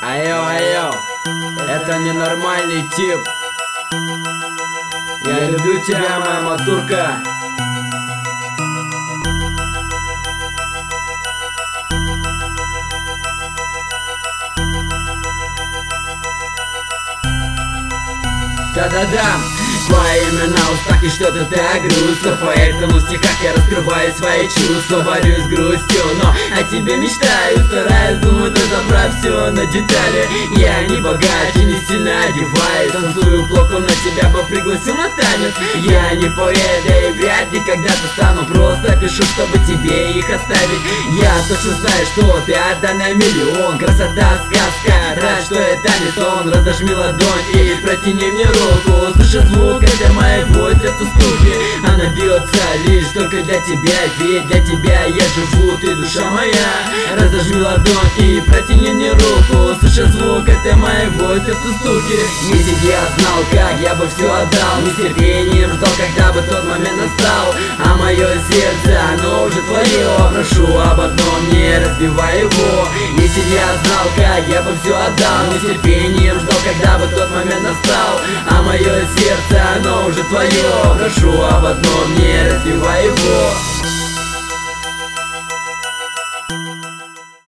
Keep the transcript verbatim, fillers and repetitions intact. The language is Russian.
Айо, айо, это ненормальный тип. Я люблю тебя, моя матурка. Да-да-да, твои имя на устах и что-то так грустно. Поэтому в стихах я раскрываю свои чувства. Борюсь с грустью, но о тебе мечтаю. Стараюсь думать, разобрав все на детали. Я не богач и не сильно одеваюсь. Танцую плохо, на тебя бы пригласил на танец. Я не поэт, да и вряд ли когда-то стану. Просто пишу, чтобы тебе их оставить. Я точно знаю, что ты отдан на миллион. Красота, сказка, рад, что это не сон. Разожми ладонь и протяни мне руку. Слышишь звук, это моего сердца стуки. Она бьется лишь только для тебя, ведь для тебя я живу, ты душа моя. Разожми ладонь и протяни мне руку. Слышишь звук, это моего сердца стуки. Если б я знал, как я бы все отдал, не с терпением ждал, когда бы тот момент настал. А мое сердце, оно уже твое. Прошу об одном, не разбивай его. Если б я знал, как я бы все отдал, не с терпением ждал, когда бы тот момент настал. А мое сердце, оно уже твое. Прошу об одном, не разбивай его.